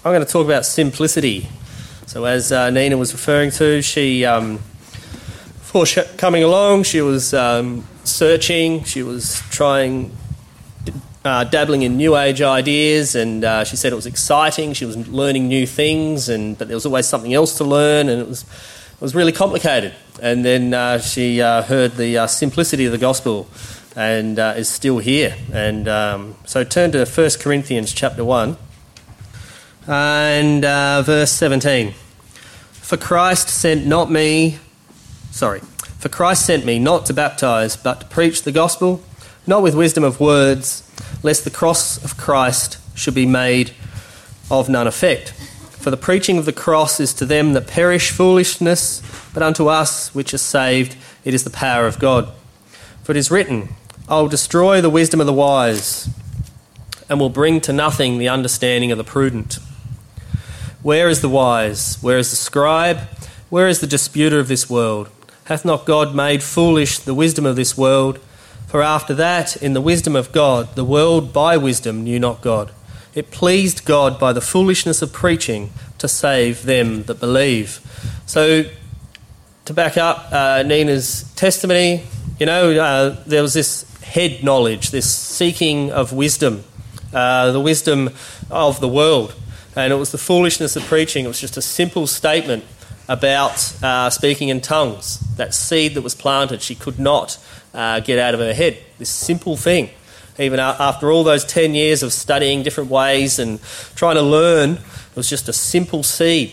I'm going to talk about simplicity. So as Nina was referring to, she, before coming along, she was searching, she was trying, dabbling in new age ideas, and she said it was exciting, she was learning new things, but there was always something else to learn, and it was really complicated. And then she heard the simplicity of the gospel and is still here. And so turn to 1 Corinthians chapter 1 and verse 17. For Christ sent me not to baptize, but to preach the gospel, not with wisdom of words, lest the cross of Christ should be made of none effect. For the preaching of the cross is to them that perish foolishness, but unto us which are saved it is the power of God. For it is written, I will destroy the wisdom of the wise, and will bring to nothing the understanding of the prudent. Where is the wise? Where is the scribe? Where is the disputer of this world? Hath not God made foolish the wisdom of this world? For after that, in the wisdom of God, the world by wisdom knew not God. It pleased God by the foolishness of preaching to save them that believe. So, to back up Nina's testimony, there was this head knowledge, this seeking of wisdom, the wisdom of the world. And it was the foolishness of preaching. It was just a simple statement about speaking in tongues. That seed that was planted, she could not get out of her head. This simple thing. Even after all those 10 years of studying different ways and trying to learn, it was just a simple seed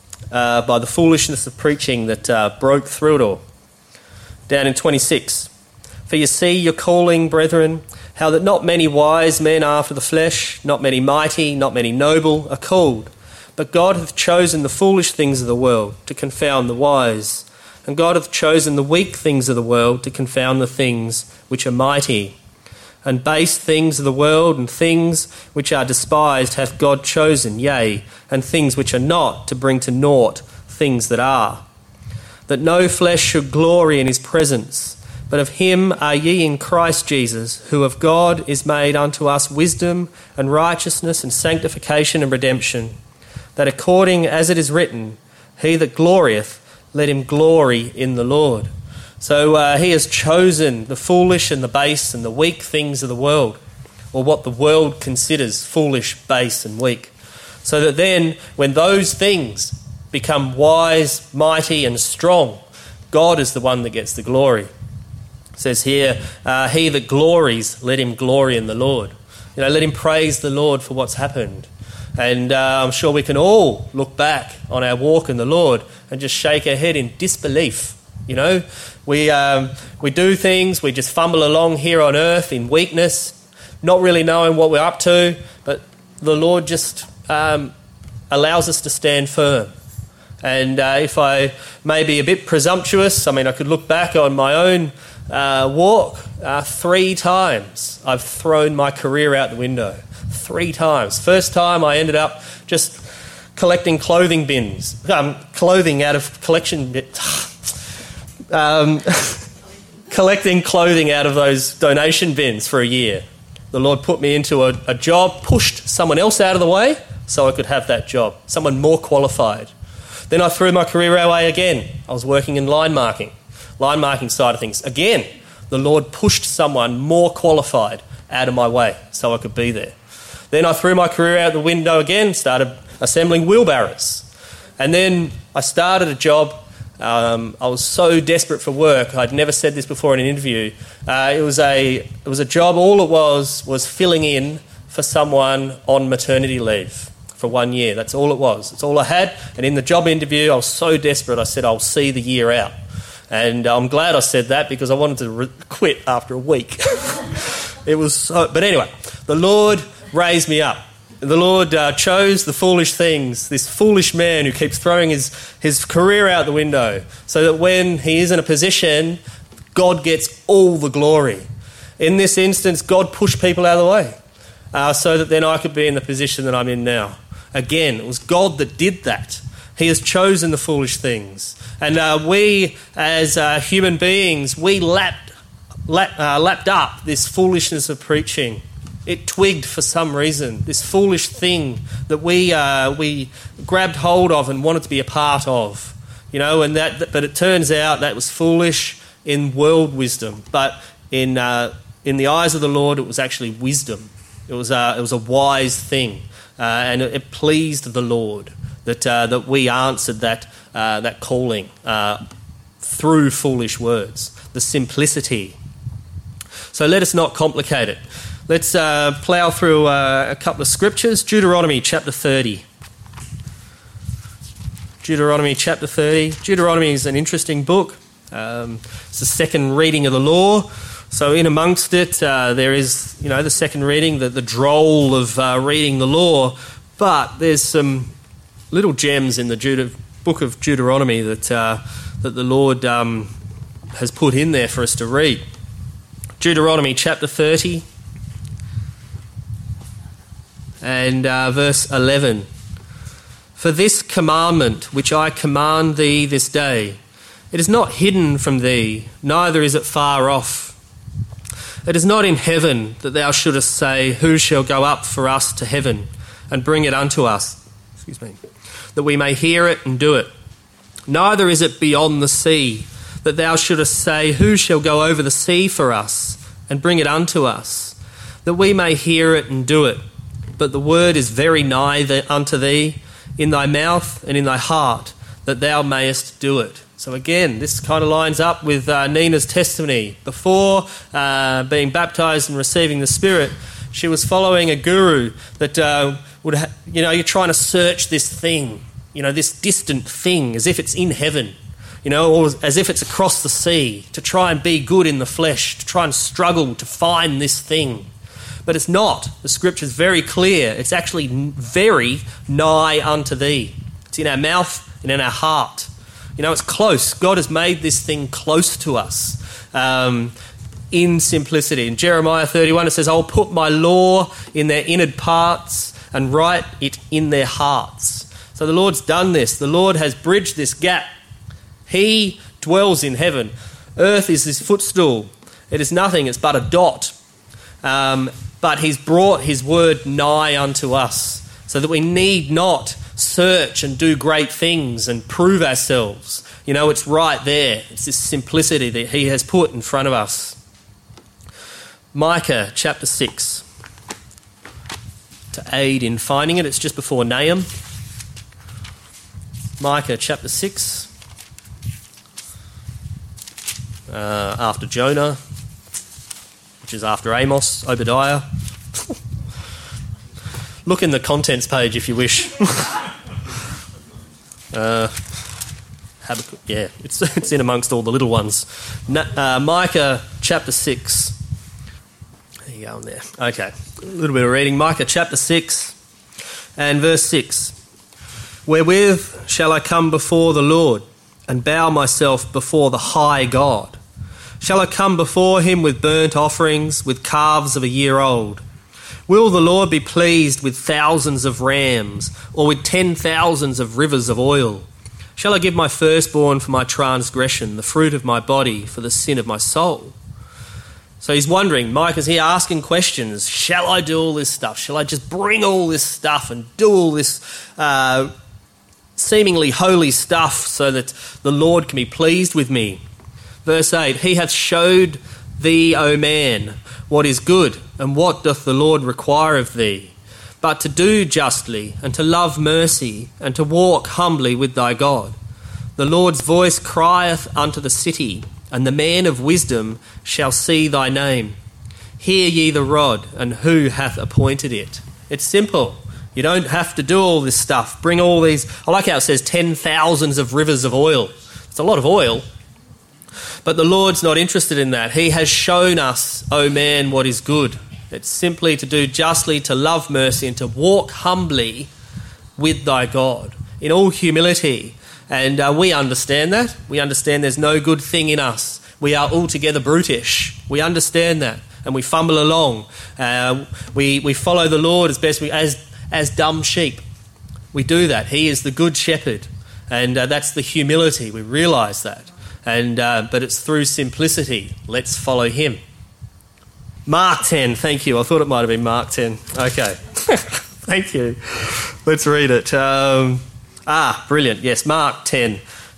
by the foolishness of preaching that broke through it all. Down in 26. For you see your calling, brethren, how that not many wise men after the flesh, not many mighty, not many noble, are called. But God hath chosen the foolish things of the world to confound the wise. And God hath chosen the weak things of the world to confound the things which are mighty. And base things of the world and things which are despised hath God chosen, yea, and things which are not, to bring to naught things that are. That no flesh should glory in his presence. But of him are ye in Christ Jesus, who of God is made unto us wisdom and righteousness and sanctification and redemption, that according as it is written, he that glorieth, let him glory in the Lord. So he has chosen the foolish and the base and the weak things of the world, or what the world considers foolish, base and weak, so that then when those things become wise, mighty and strong, God is the one that gets the glory. It says here, he that glories, let him glory in the Lord. Let him praise the Lord for what's happened. And I'm sure we can all look back on our walk in the Lord and just shake our head in disbelief. We do things, we just fumble along here on earth in weakness, not really knowing what we're up to, but the Lord just allows us to stand firm. And if I may be a bit presumptuous, I could look back on my own walk. 3 times I've thrown my career out the window. 3 times. First time I ended up just collecting clothing bins, clothing out of collection collecting clothing out of those donation bins for a year. The Lord put me into a job, pushed someone else out of the way so I could have that job, someone more qualified. Then I threw my career away again. I was working in line marking side of things. Again, the Lord pushed someone more qualified out of my way so I could be there. Then I threw my career out the window again, started assembling wheelbarrows. And then I started a job. I was so desperate for work. I'd never said this before in an interview. It was a job. All it was filling in for someone on maternity leave for 1 year. That's all it was. That's all I had. And in the job interview, I was so desperate, I said, I'll see the year out. And I'm glad I said that because I wanted to quit after a week. It was so... But anyway, the Lord raised me up. The Lord chose the foolish things, this foolish man who keeps throwing his career out the window, so that when he is in a position, God gets all the glory. In this instance, God pushed people out of the way so that then I could be in the position that I'm in now. Again, it was God that did that. He has chosen the foolish things. And we, as human beings, we lapped up this foolishness of preaching. It twigged for some reason, this foolish thing that we grabbed hold of and wanted to be a part of. But it turns out that was foolish in world wisdom, but in the eyes of the Lord, it was actually wisdom. It was a wise thing, and it pleased the Lord that we answered that calling through foolish words, the simplicity. So let us not complicate it. Let's plough through a couple of scriptures. Deuteronomy chapter 30. Deuteronomy chapter 30. Deuteronomy is an interesting book. It's the second reading of the law. So in amongst it, there is, the second reading, the droll of reading the law. But there's some little gems in the book of Deuteronomy that the Lord has put in there for us to read. Deuteronomy chapter 30 and verse 11. For this commandment which I command thee this day, it is not hidden from thee, neither is it far off. It is not in heaven that thou shouldest say, who shall go up for us to heaven and bring it unto us, that we may hear it and do it. Neither is it beyond the sea that thou shouldest say, who shall go over the sea for us and bring it unto us, that we may hear it and do it. But the word is very nigh unto thee, in thy mouth and in thy heart, that thou mayest do it. So again, this kind of lines up with Nina's testimony. Before being baptised and receiving the Spirit, she was following a guru that you're trying to search this thing, this distant thing, as if it's in heaven, or as if it's across the sea, to try and be good in the flesh, to try and struggle to find this thing. But it's not. The scripture's very clear. It's actually very nigh unto thee. It's in our mouth and in our heart. It's close. God has made this thing close to us in simplicity. In Jeremiah 31, it says, I'll put my law in their inner parts and write it in their hearts. So the Lord's done this. The Lord has bridged this gap. He dwells in heaven. Earth is his footstool. It is nothing. It's but a dot. But he's brought his word nigh unto us so that we need not search and do great things and prove ourselves. It's right there. It's this simplicity that he has put in front of us. Micah chapter 6. To aid in finding it, it's just before Nahum. Micah chapter 6. After Jonah, which is after Amos, Obadiah. Look in the contents page if you wish. Habakkuk, yeah, it's in amongst all the little ones. Micah chapter 6. There you go on there. Okay, a little bit of reading. Micah chapter 6 and verse 6. Wherewith shall I come before the Lord and bow myself before the high God? Shall I come before him with burnt offerings, with calves of a year old? Will the Lord be pleased with thousands of rams, or with 10,000s of rivers of oil? Shall I give my firstborn for my transgression, the fruit of my body for the sin of my soul? So he's wondering, Micah's here asking questions. Shall I do all this stuff? Shall I just bring all this stuff and do all this seemingly holy stuff so that the Lord can be pleased with me? Verse 8, he hath showed thee, O man, what is good, and what doth the Lord require of thee, but to do justly, and to love mercy, and to walk humbly with thy God. The Lord's voice crieth unto the city, and the man of wisdom shall see thy name. Hear ye the rod, and who hath appointed it? It's simple. You don't have to do all this stuff. Bring all these... I like how it says 10,000s of rivers of oil. It's a lot of oil. But the Lord's not interested in that. He has shown us, O man, what is good. It's simply to do justly, to love mercy, and to walk humbly with thy God in all humility. And we understand that. We understand there's no good thing in us. We are altogether brutish. We understand that. And we fumble along. We follow the Lord as best as dumb sheep. We do that. He is the good shepherd. And that's the humility. We realise that. But it's through simplicity. Let's follow him. Mark 10, thank you. I thought it might have been Mark 10. Okay. Thank you. Let's read it. Brilliant. Yes, Mark 10,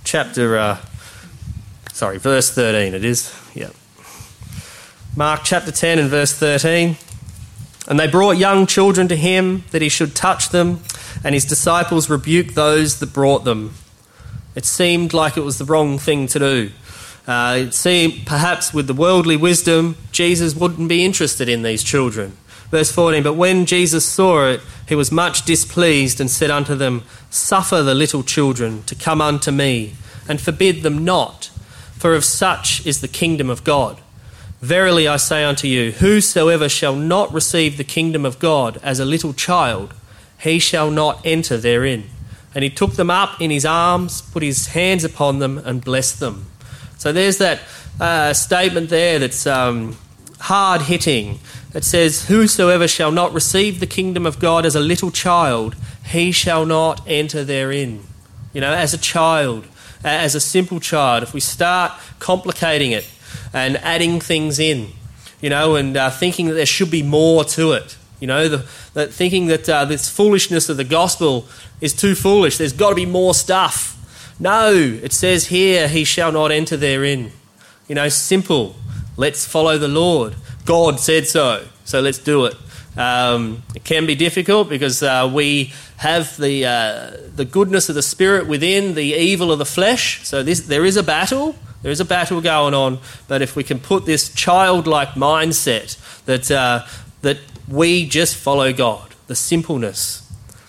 verse 13 it is. Yeah. Mark chapter 10 and verse 13. And they brought young children to him that he should touch them, and his disciples rebuked those that brought them. It seemed like it was the wrong thing to do. It seemed perhaps with the worldly wisdom, Jesus wouldn't be interested in these children. Verse 14, but when Jesus saw it, he was much displeased and said unto them, Suffer the little children to come unto me, and forbid them not, for of such is the kingdom of God. Verily I say unto you, whosoever shall not receive the kingdom of God as a little child, he shall not enter therein. And he took them up in his arms, put his hands upon them, and blessed them. So there's that statement there that's hard-hitting. It says, whosoever shall not receive the kingdom of God as a little child, he shall not enter therein. You know, as a child, as a simple child, if we start complicating it and adding things in, you know, and thinking that there should be more to it, you know, thinking that this foolishness of the gospel is too foolish, there's got to be more stuff. No, it says here, he shall not enter therein. You know, simple. Let's follow the Lord. God said so let's do it. It can be difficult because we have the goodness of the Spirit within, the evil of the flesh. So there is a battle. There is a battle going on. But if we can put this childlike mindset that we just follow God, the simpleness.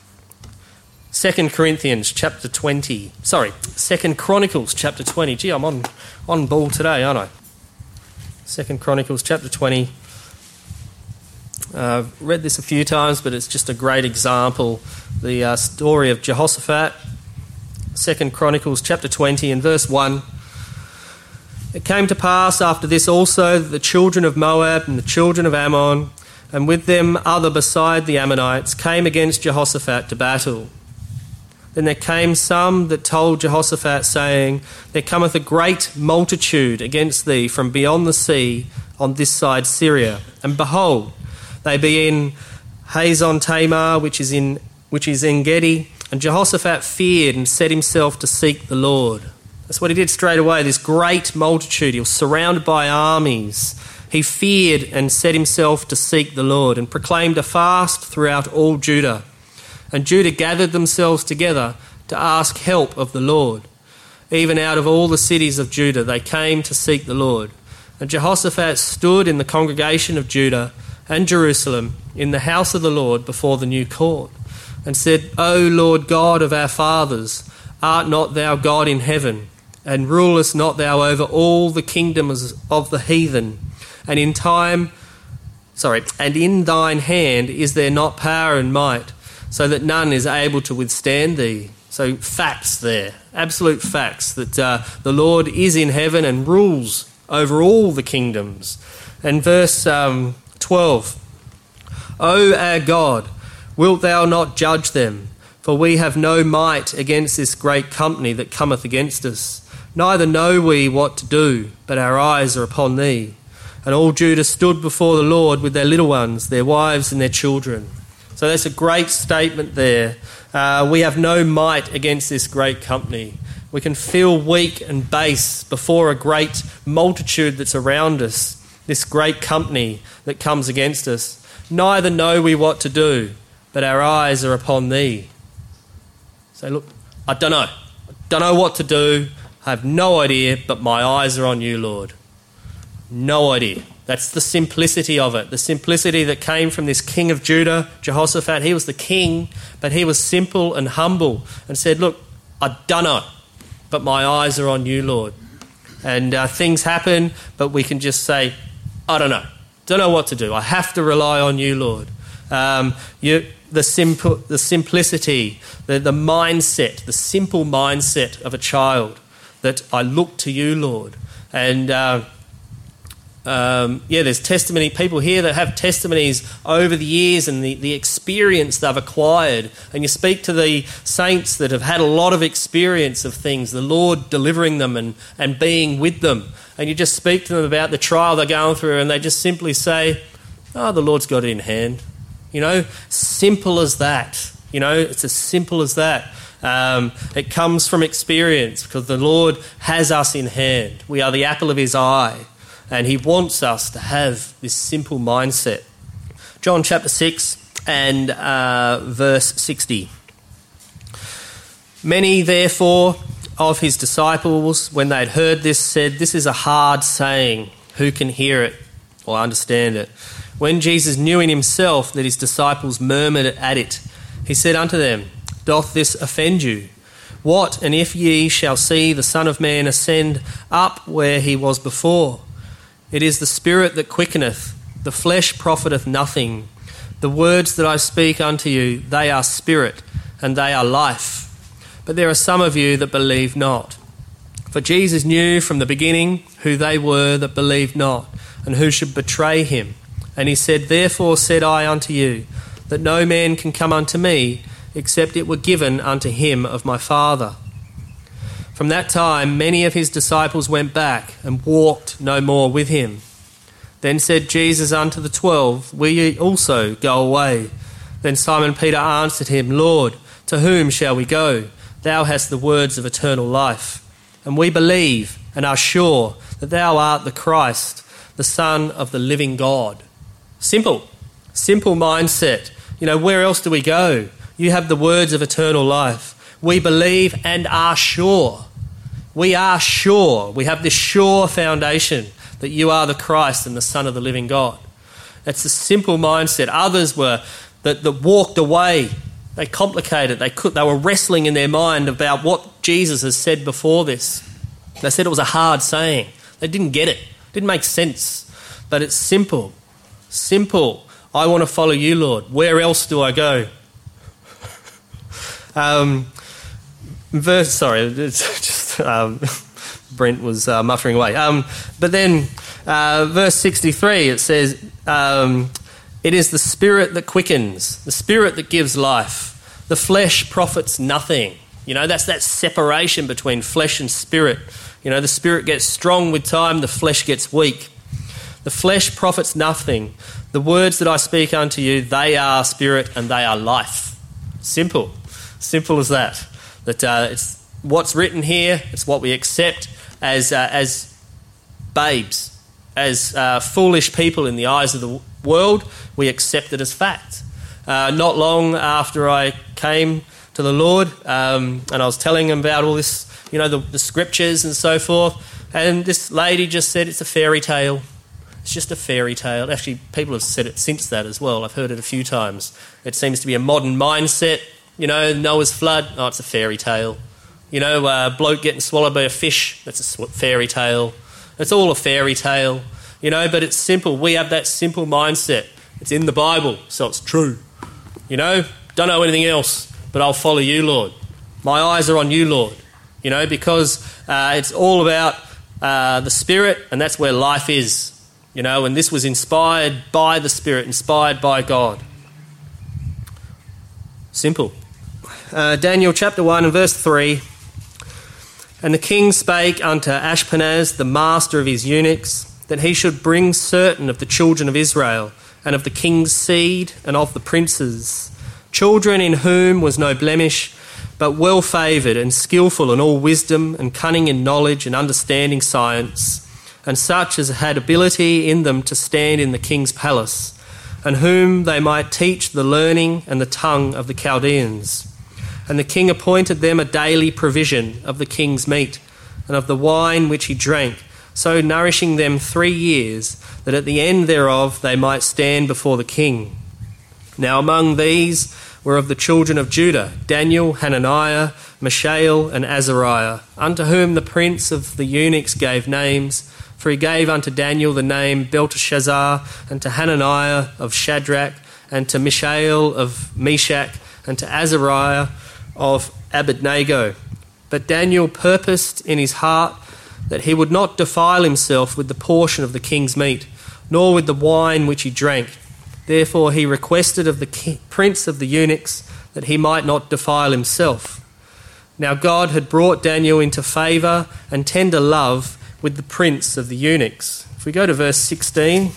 2 Chronicles chapter 20. Gee, I'm on ball today, aren't I? 2 Chronicles chapter 20. I've read this a few times, but it's just a great example. The story of Jehoshaphat. 2 Chronicles chapter 20 and verse 1. It came to pass after this also that the children of Moab and the children of Ammon, and with them other beside the Ammonites, came against Jehoshaphat to battle. Then there came some that told Jehoshaphat, saying, There cometh a great multitude against thee from beyond the sea on this side Syria. And behold, they be in Hazon Tamar, which is En Gedi. And Jehoshaphat feared and set himself to seek the Lord. That's what he did straight away, this great multitude. He was surrounded by armies. He feared and set himself to seek the Lord, and proclaimed a fast throughout all Judah. And Judah gathered themselves together to ask help of the Lord. Even out of all the cities of Judah they came to seek the Lord. And Jehoshaphat stood in the congregation of Judah and Jerusalem in the house of the Lord before the new court, and said, O Lord God of our fathers, art not thou God in heaven, and rulest not thou over all the kingdoms of the heathen? And in thine hand is there not power and might, so that none is able to withstand thee? So facts there, absolute facts, that the Lord is in heaven and rules over all the kingdoms. And verse 12, O our God, wilt thou not judge them? For we have no might against this great company that cometh against us. Neither know we what to do, but our eyes are upon thee. And all Judah stood before the Lord with their little ones, their wives and their children. So that's a great statement there. We have no might against this great company. We can feel weak and base before a great multitude that's around us, this great company that comes against us. Neither know we what to do, but our eyes are upon thee. Say, look, I don't know. I don't know what to do. I have no idea, but my eyes are on you, Lord. No idea. That's the simplicity of it. The simplicity that came from this king of Judah, Jehoshaphat. He was the king, but he was simple and humble and said, look, I don't know, but my eyes are on you, Lord. And things happen, but we can just say, I don't know. Don't know what to do. I have to rely on you, Lord. The simplicity, the mindset, the simple mindset of a child, that I look to you, Lord. And there's testimony, people here that have testimonies over the years and the experience they've acquired. And you speak to the saints that have had a lot of experience of things, the Lord delivering them and being with them. and you just speak to them about the trial they're going through, and they just simply say, "Oh, the Lord's got it in hand." Simple as that. It's as simple as that. It comes from experience, because the Lord has us in hand. We are the apple of his eye, and he wants us to have this simple mindset. John chapter 6 and verse 60. Many, therefore, of his disciples, when they had heard this, said, "This is a hard saying. Who can hear it or understand it?" When Jesus knew in himself that his disciples murmured at it, he said unto them, "Doth this offend you? What, and if ye shall see the Son of Man ascend up where he was before? It is the Spirit that quickeneth, the flesh profiteth nothing. The words that I speak unto you, they are spirit, and they are life. But there are some of you that believe not." For Jesus knew from the beginning who they were that believed not, and who should betray him. And he said, "Therefore said I unto you, that no man can come unto me, except it were given unto him of my Father." From that time many of his disciples went back, and walked no more with him. Then said Jesus unto the 12, "Will ye also go away?" Then Simon Peter answered him, "Lord, to whom shall we go? Thou hast the words of eternal life. And we believe and are sure that thou art the Christ, the Son of the living God." Simple mindset. Where else do we go? You have the words of eternal life. We believe and are sure. We are sure. We have this sure foundation that you are the Christ and the Son of the living God. That's a simple mindset. Others were that walked away. They complicated. They were wrestling in their mind about what Jesus has said before this. They said it was a hard saying. They didn't get it. It didn't make sense. But it's simple. Simple. I want to follow you, Lord. Where else do I go? Brent was muttering away. But then verse 63, it says, "It is the Spirit that quickens, the Spirit that gives life. The flesh profits nothing." That's that separation between flesh and spirit. The spirit gets strong with time, the flesh gets weak. The flesh profits nothing. The words that I speak unto you, they are spirit and they are life. Simple as that. It's what's written here. It's what we accept as babes, as foolish people in the eyes of the world. We accept it as fact. Not long after I came to the Lord, and I was telling him about all this, the scriptures and so forth, and this lady just said it's a fairy tale. It's just a fairy tale. Actually, people have said it since that as well. I've heard it a few times. It seems to be a modern mindset. Noah's flood, oh, it's a fairy tale. A bloke getting swallowed by a fish, that's a fairy tale. It's all a fairy tale. But it's simple. We have that simple mindset. It's in the Bible, so it's true. Don't know anything else, but I'll follow you, Lord. My eyes are on you, Lord. Because it's all about the Spirit, and that's where life is. And this was inspired by the Spirit, inspired by God. Simple. Daniel chapter 1 and verse 3. "And the king spake unto Ashpenaz, the master of his eunuchs, that he should bring certain of the children of Israel, and of the king's seed, and of the princes, children in whom was no blemish, but well favoured and skillful in all wisdom, and cunning in knowledge and understanding science, and such as had ability in them to stand in the king's palace, and whom they might teach the learning and the tongue of the Chaldeans. And the king appointed them a daily provision of the king's meat, and of the wine which he drank, so nourishing them 3 years, that at the end thereof they might stand before the king. Now among these were of the children of Judah, Daniel, Hananiah, Mishael, and Azariah, unto whom the prince of the eunuchs gave names. For he gave unto Daniel the name Belteshazzar, and to Hananiah of Shadrach, and to Mishael of Meshach, and to Azariah of Abednego. But Daniel purposed in his heart that he would not defile himself with the portion of the king's meat, nor with the wine which he drank. Therefore he requested of the prince of the eunuchs that he might not defile himself. Now God had brought Daniel into favour and tender love with the prince of the eunuchs. If we go to verse 16,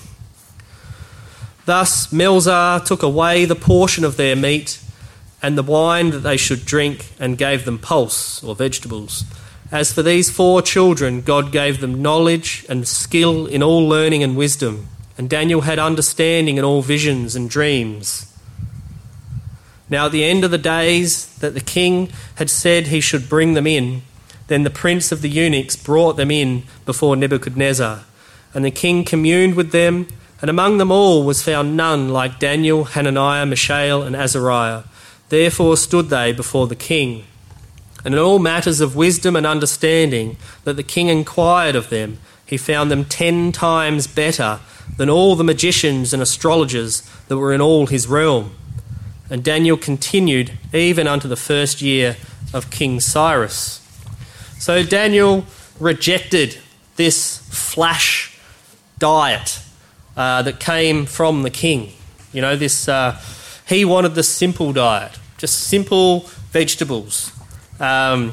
thus Melzar took away the portion of their meat and the wine that they should drink, and gave them pulse, or vegetables. As for these 4 children, God gave them knowledge and skill in all learning and wisdom, and Daniel had understanding in all visions and dreams. Now at the end of the days that the king had said he should bring them in, then the prince of the eunuchs brought them in before Nebuchadnezzar, and the king communed with them, and among them all was found none like Daniel, Hananiah, Mishael, and Azariah. Therefore stood they before the king. And in all matters of wisdom and understanding that the king inquired of them, he found them 10 times better than all the magicians and astrologers that were in all his realm. And Daniel continued even unto the 1st year of King Cyrus. So Daniel rejected this flash diet that came from the king. You know, he wanted the simple diet, just simple vegetables. Our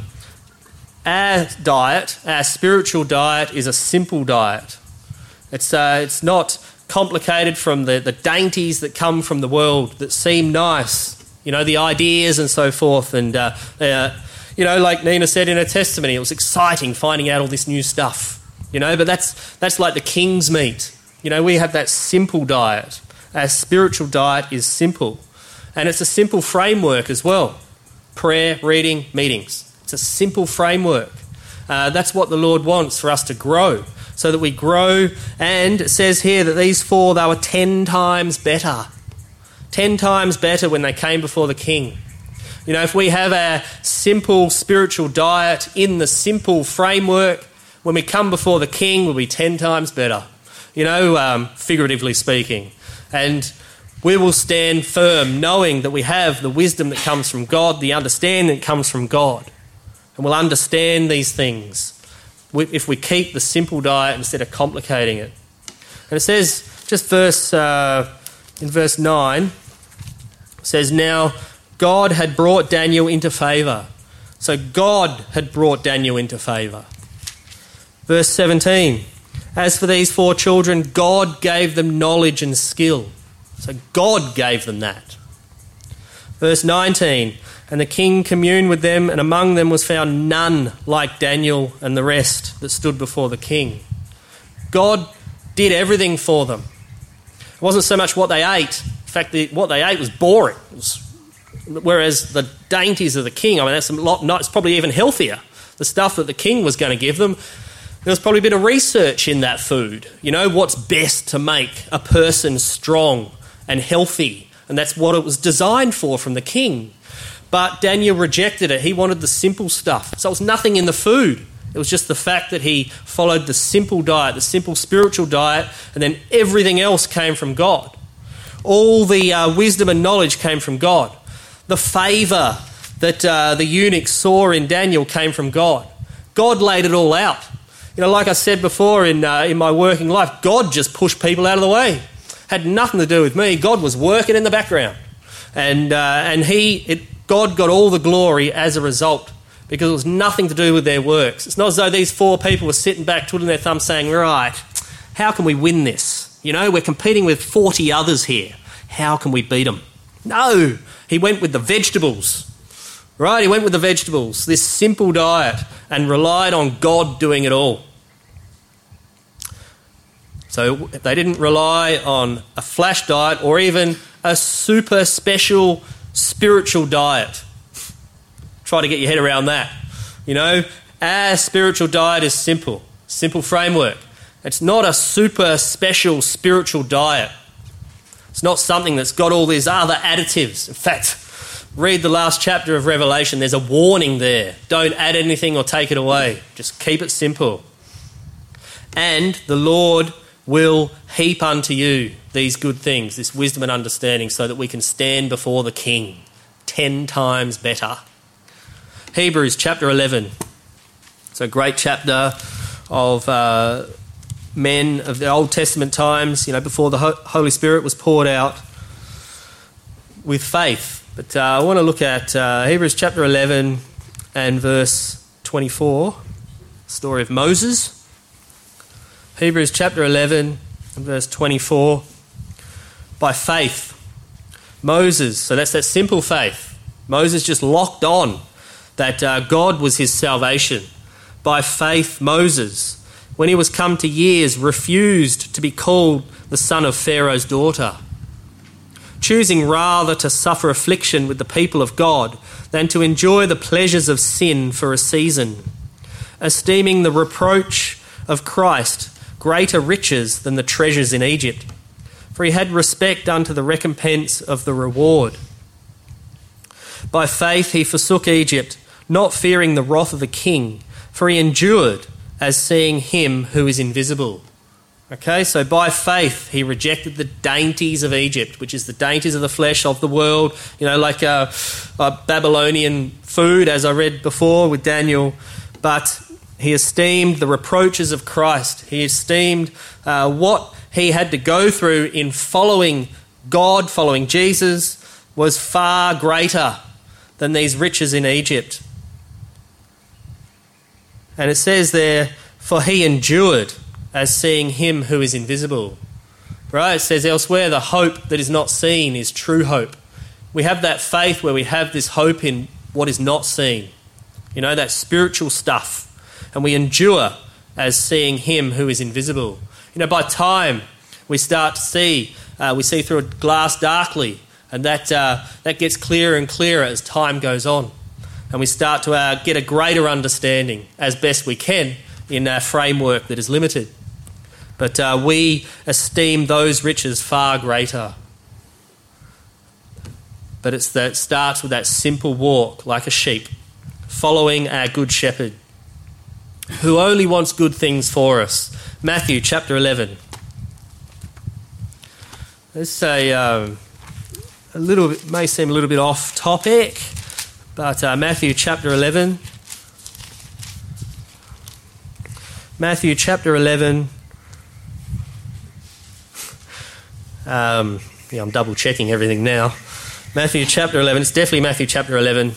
diet, our spiritual diet, is a simple diet. It's not complicated from the dainties that come from the world that seem nice, you know, the ideas and so forth. And, you know, like Nina said in her testimony, it was exciting finding out all this new stuff, you know, but that's like the king's meat. You know, we have that simple diet. Our spiritual diet is simple. And it's a simple framework as well. Prayer, reading, meetings. It's a simple framework. That's what the Lord wants for us to grow, so that we grow. And it says here that these 4, they were 10 times better. 10 times better when they came before the king. You know, if we have our simple spiritual diet in the simple framework, when we come before the king, we'll be 10 times better. You know, figuratively speaking. And we will stand firm knowing that we have the wisdom that comes from God, the understanding that comes from God. And we'll understand these things if we keep the simple diet instead of complicating it. And it says, just in verse 9, it says, now God had brought Daniel into favour. So God had brought Daniel into favour. Verse 17, as for these 4 children, God gave them knowledge and skill. So God gave them that. Verse 19, and the king communed with them, and among them was found none like Daniel and the rest that stood before the king. God did everything for them. It wasn't so much what they ate. In fact, what they ate was boring. Whereas the dainties of the king, I mean, that's a lot. It's probably even healthier. The stuff that the king was going to give them, there was probably a bit of research in that food. You know, what's best to make a person strong and healthy, and that's what it was designed for from the king. But Daniel rejected it. He wanted the simple stuff. So it was nothing in the food. It was just the fact that he followed the simple diet, the simple spiritual diet, and then everything else came from God. All the wisdom and knowledge came from God. The favour that the eunuchs saw in Daniel came from God. God laid it all out. You know, like I said before in my working life, God just pushed people out of the way. Had nothing to do with me. God was working in the background. And God got all the glory as a result, because it was nothing to do with their works. It's not as though these 4 people were sitting back twiddling their thumbs saying, right, how can we win this? You know, we're competing with 40 others here. How can we beat them? No, he went with the vegetables. Right, he went with the vegetables, this simple diet, and relied on God doing it all. So they didn't rely on a flash diet or even a super special spiritual diet. Try to get your head around that. You know, our spiritual diet is simple framework. It's not a super special spiritual diet. It's not something that's got all these other additives. In fact, read the last chapter of Revelation. There's a warning there. Don't add anything or take it away. Just keep it simple. And the Lord will heap unto you these good things, this wisdom and understanding, so that we can stand before the King 10 times better. Hebrews chapter 11. It's a great chapter of men of the Old Testament times, you know, before the Holy Spirit was poured out with faith. But I want to look at Hebrews chapter 11 and verse 24, story of Moses. Hebrews chapter 11 and verse 24. By faith, Moses, so that's that simple faith. Moses just locked on that God was his salvation. By faith, Moses, when he was come to years, refused to be called the son of Pharaoh's daughter, choosing rather to suffer affliction with the people of God than to enjoy the pleasures of sin for a season, esteeming the reproach of Christ greater riches than the treasures in Egypt, for he had respect unto the recompense of the reward. By faith he forsook Egypt, not fearing the wrath of the king, for he endured as seeing him who is invisible. Okay, so by faith he rejected the dainties of Egypt, which is the dainties of the flesh of the world, like Babylonian food, as I read before with Daniel. But he esteemed the reproaches of Christ. He esteemed what he had to go through in following God, following Jesus, was far greater than these riches in Egypt. And it says there, for he endured as seeing him who is invisible. Right? It says elsewhere, the hope that is not seen is true hope. We have that faith where we have this hope in what is not seen. That spiritual stuff. And we endure as seeing him who is invisible. By time we start to see, we see through a glass darkly, and that gets clearer and clearer as time goes on. And we start to get a greater understanding as best we can in our framework that is limited. But we esteem those riches far greater. But it starts with that simple walk like a sheep, following our good shepherd, who only wants good things for us. Matthew chapter 11. This may seem a little bit off topic, but Matthew chapter 11. Matthew chapter 11. I'm double checking everything now. Matthew chapter 11. It's definitely Matthew chapter 11.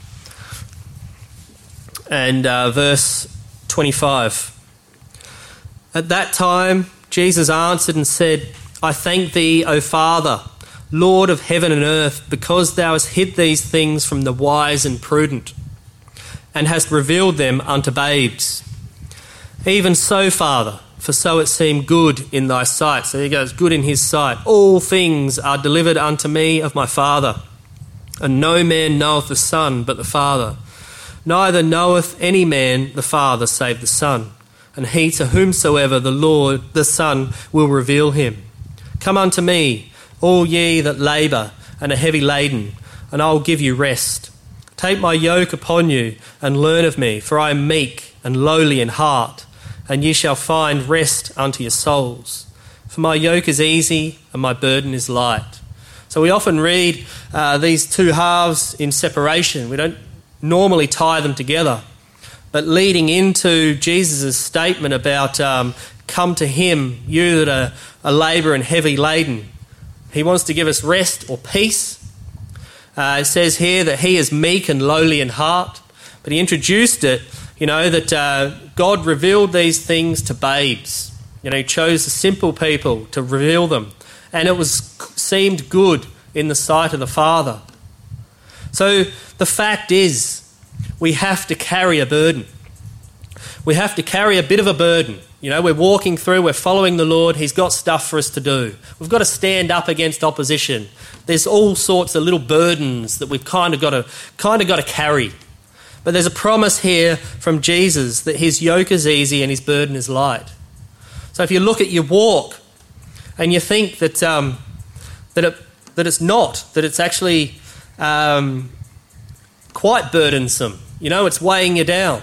And verse 25. At that time, Jesus answered and said, I thank thee, O Father, Lord of heaven and earth, because thou hast hid these things from the wise and prudent, and hast revealed them unto babes. Even so, Father, for so it seemed good in thy sight. So there he goes, good in his sight. All things are delivered unto me of my Father, and no man knoweth the Son but the Father. Neither knoweth any man the Father save the Son, and he to whomsoever the Lord, the Son, will reveal him. Come unto me, all ye that labour and are heavy laden, and I will give you rest. Take my yoke upon you, and learn of me, for I am meek and lowly in heart, and ye shall find rest unto your souls. For my yoke is easy, and my burden is light. So we often read these two halves in separation. We don't normally tie them together. But leading into Jesus' statement about come to him, you that are labour and heavy laden, he wants to give us rest or peace. It says here that he is meek and lowly in heart, but he introduced it, that God revealed these things to babes. He chose the simple people to reveal them, and it seemed good in the sight of the Father. So the fact is, we have to carry a burden. We have to carry a bit of a burden. We're walking through, we're following the Lord. He's got stuff for us to do. We've got to stand up against opposition. There's all sorts of little burdens that we've kind of got to carry. But there's a promise here from Jesus that his yoke is easy and his burden is light. So if you look at your walk and you think that it's actually quite burdensome, it's weighing you down.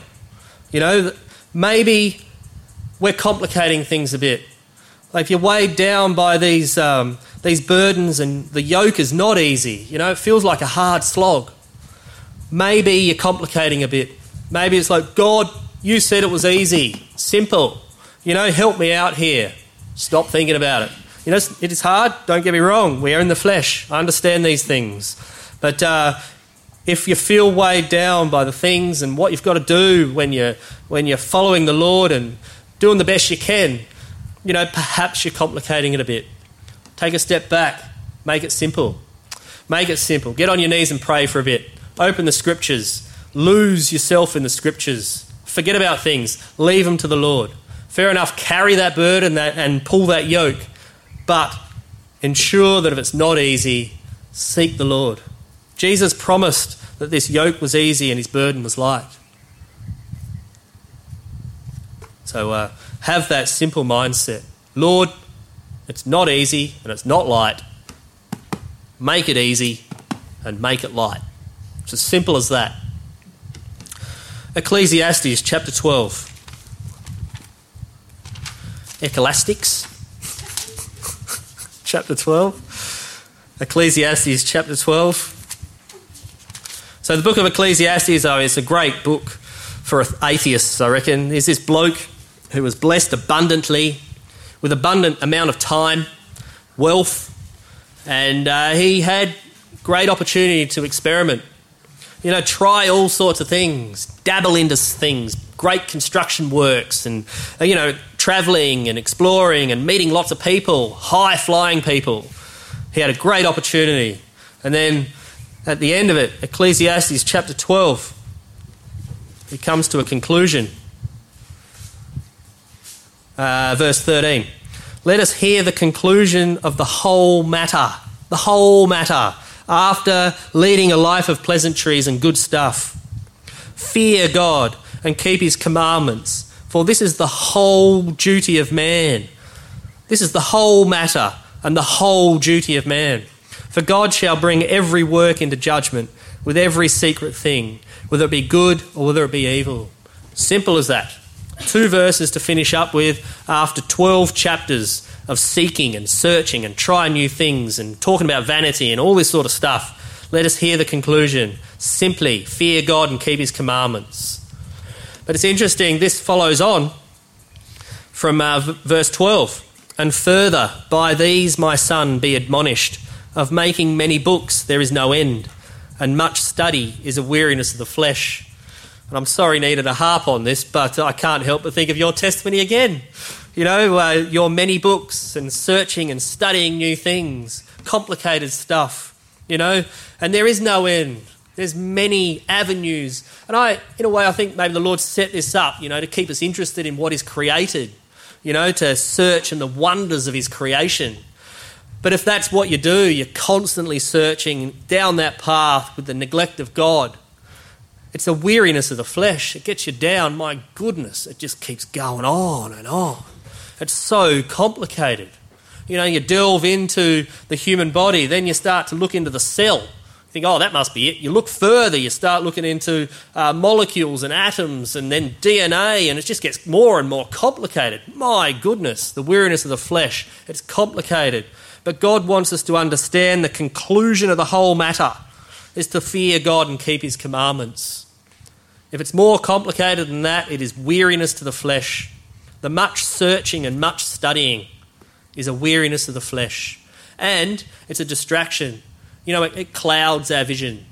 Maybe we're complicating things a bit. Like if you're weighed down by these burdens and the yoke is not easy, it feels like a hard slog. Maybe you're complicating a bit. Maybe it's like, God, you said it was easy, simple. Help me out here. Stop thinking about it. It is hard, don't get me wrong. We are in the flesh. I understand these things. But if you feel weighed down by the things and what you've got to do when you're following the Lord and doing the best you can, perhaps you're complicating it a bit. Take a step back. Make it simple. Make it simple. Get on your knees and pray for a bit. Open the scriptures. Lose yourself in the scriptures. Forget about things. Leave them to the Lord. Fair enough, carry that burden and pull that yoke, but ensure that if it's not easy, seek the Lord. Jesus promised that this yoke was easy and his burden was light. So have that simple mindset. Lord, it's not easy and it's not light. Make it easy and make it light. It's as simple as that. Ecclesiastes chapter 12. Ecclesiastics chapter 12. Ecclesiastes chapter 12. So the book of Ecclesiastes is a great book for atheists, I reckon. There's this bloke who was blessed abundantly with abundant amount of time, wealth, and he had great opportunity to experiment. Try all sorts of things, dabble into things, great construction works and, travelling and exploring and meeting lots of people, high-flying people. He had a great opportunity. And then at the end of it, Ecclesiastes chapter 12, he comes to a conclusion. Verse 13. Let us hear the conclusion of the whole matter. The whole matter. After leading a life of pleasantries and good stuff. Fear God and keep his commandments, for this is the whole duty of man. This is the whole matter and the whole duty of man. For God shall bring every work into judgment with every secret thing, whether it be good or whether it be evil. Simple as that. 2 verses to finish up with after 12 chapters of seeking and searching and trying new things and talking about vanity and all this sort of stuff. Let us hear the conclusion. Simply, fear God and keep his commandments. But it's interesting, this follows on from verse 12. And further, by these, my son, be admonished. Of making many books there is no end, and much study is a weariness of the flesh. And I'm sorry, Nita, to harp on this, but I can't help but think of your testimony again. Your many books and searching and studying new things, complicated stuff, and there is no end. There's many avenues. And in a way, I think maybe the Lord set this up, to keep us interested in what is created, to search in the wonders of his creation. But if that's what you do, you're constantly searching down that path with the neglect of God. It's a weariness of the flesh. It gets you down. My goodness, it just keeps going on and on. It's so complicated. You delve into the human body, then you start to look into the cell. You think, oh, that must be it. You look further, you start looking into molecules and atoms and then DNA, and it just gets more and more complicated. My goodness, the weariness of the flesh. It's complicated. But God wants us to understand the conclusion of the whole matter is to fear God and keep his commandments. If it's more complicated than that, it is weariness to the flesh. The much searching and much studying is a weariness of the flesh. And it's a distraction. It clouds our vision.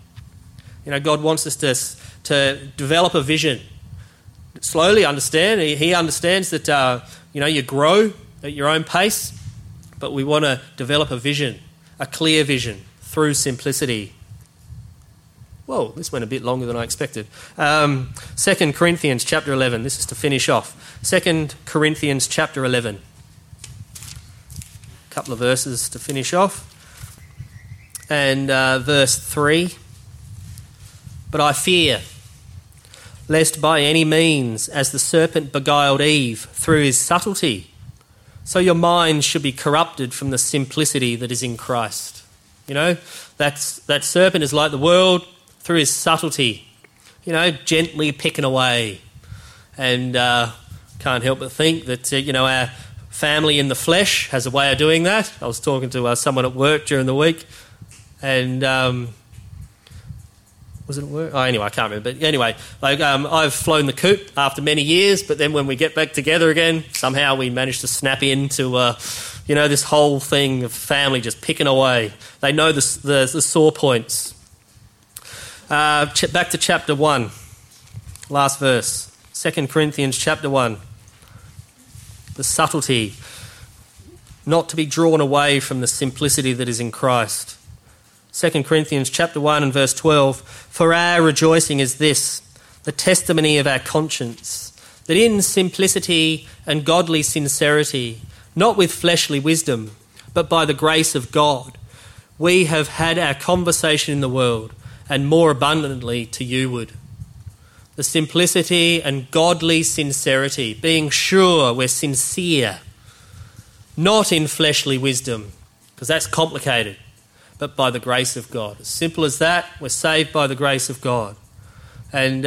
God wants us to develop a vision. Slowly understand. He understands that, you grow at your own pace, but we want to develop a vision, a clear vision through simplicity. Whoa, this went a bit longer than I expected. 2 Corinthians chapter 11. This is to finish off. 2 Corinthians chapter 11. A couple of verses to finish off. And verse 3. But I fear, lest by any means, as the serpent beguiled Eve through his subtlety, so your minds should be corrupted from the simplicity that is in Christ. That serpent is like the world through his subtlety, gently picking away. And can't help but think that, our family in the flesh has a way of doing that. I was talking to someone at work during the week, and was it at work? Oh, anyway, I can't remember. But anyway, I've flown the coop after many years, but then when we get back together again, somehow we managed to snap into, this whole thing of family just picking away. They know the sore points. Back to chapter 1, last verse. 2 Corinthians chapter 1. The subtlety. not to be drawn away from the simplicity that is in Christ. 2 Corinthians chapter 1 and verse 12, for our rejoicing is this, the testimony of our conscience, that in simplicity and godly sincerity, not with fleshly wisdom, but by the grace of God, we have had our conversation in the world, and more abundantly to youward. The simplicity and godly sincerity, being sure we're sincere, not in fleshly wisdom, because that's complicated, but by the grace of God. As simple as that, we're saved by the grace of God. And,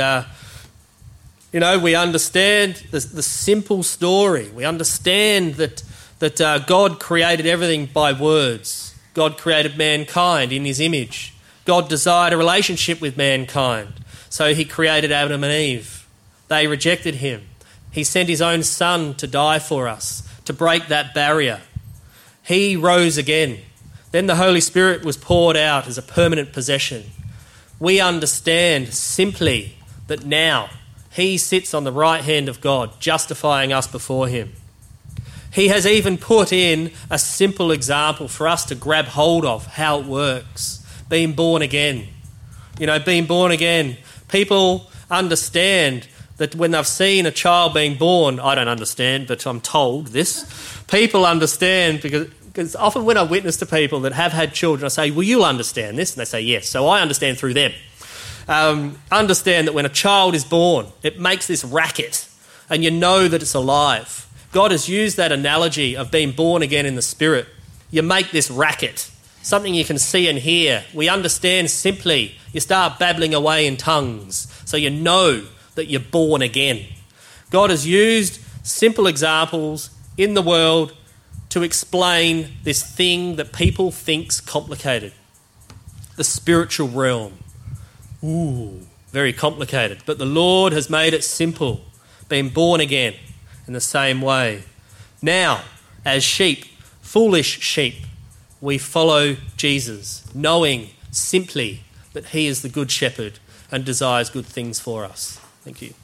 we understand the simple story. We understand that God created everything by words. God created mankind in his image. God desired a relationship with mankind. So he created Adam and Eve. They rejected him. He sent his own son to die for us, to break that barrier. He rose again. Then the Holy Spirit was poured out as a permanent possession. We understand simply that now he sits on the right hand of God, justifying us before him. He has even put in a simple example for us to grab hold of how it works. Being born again. Being born again. People understand that when they've seen a child being born, I don't understand, but I'm told this. People understand because often when I witness to people that have had children, I say, well, you'll understand this. And they say, yes. So I understand through them. Understand that when a child is born, it makes this racket and you know that it's alive. God has used that analogy of being born again in the Spirit. You make this racket, something you can see and hear. We understand simply. You start babbling away in tongues, so you know that you're born again. God has used simple examples in the world to explain this thing that people think's complicated. The spiritual realm. Very complicated. But the Lord has made it simple, being born again in the same way. Now, as sheep, foolish sheep, we follow Jesus, knowing simply that he is the good shepherd and desires good things for us. Thank you.